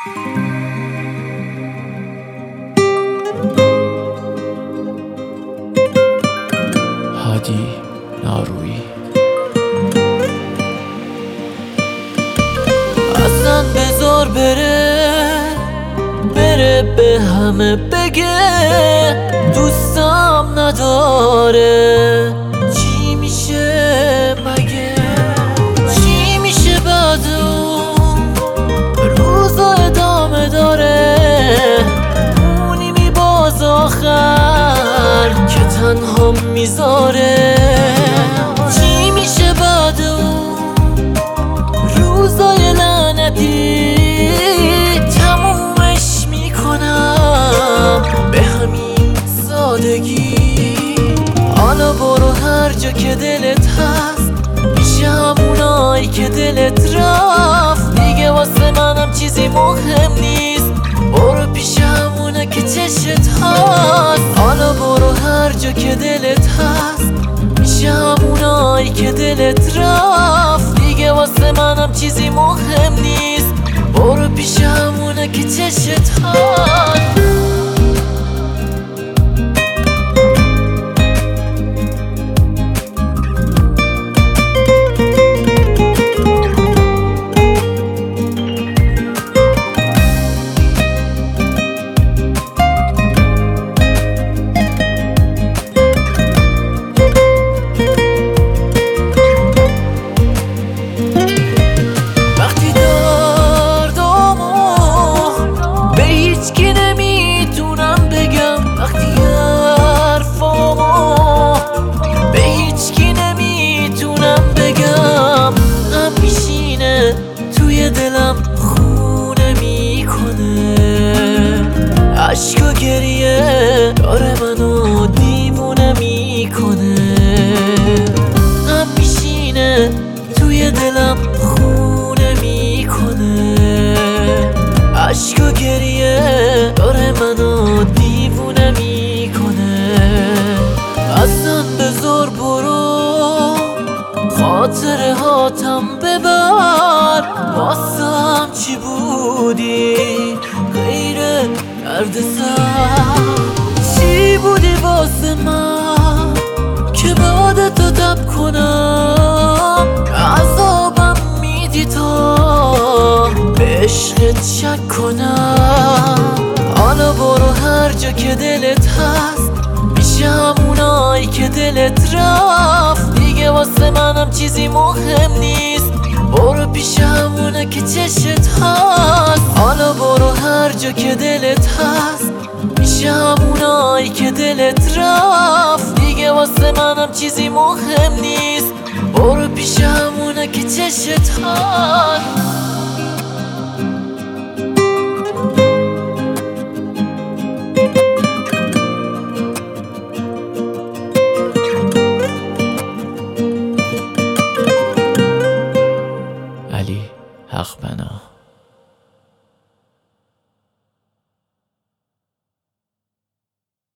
هادی نارویی. اصلا بذار بره به همه بگه دوستم نداره. چی میشه مگه؟ چی میشه بعد اون روزا ادامه داره؟ اونی باز آخر که تنها میذاره. چی میشه بعد اون روزای لعنتی؟ تمومش میکنم به همین سادگی. حالا برو هر جا که دلت هست، پیش همونایی که دلت رفت. دیگه واسه منم چیزی مهم نیست، برو پیش همونه که چشت هست. حالا برو هر جا که دلت هست، پیش همونایی که دلت رفت. دیگه واسه منم چیزی مهم نیست، برو پیش همونه که چشت هست. دلم خونه میکنه، عشق و گریه داره منو دیوونه میکنه. هم میشینه توی دلم خونه میکنه، عشق و گریه داره منو دیوونه میکنه. اصلا بذار برو خاطره هاتم ببر. واسم چی بودی غیر درد سر؟ چی بودی واسه من که بعد تو تب کنم؟ عذابم میدی تا به عشقت شک کنم. حالا برو هر جا که دلت هست، پیش همونایی که دلت رفت. دیگه واسه منم چیزی مهم نیست، برو پیش همونه که چشت هست. حالا برو هر جا که دلت هست، پیش همونایی که دلت رفت. دیگه واسه منم چیزی مهم نیست، برو پیش همونه که چشت هست. علی حق بنا.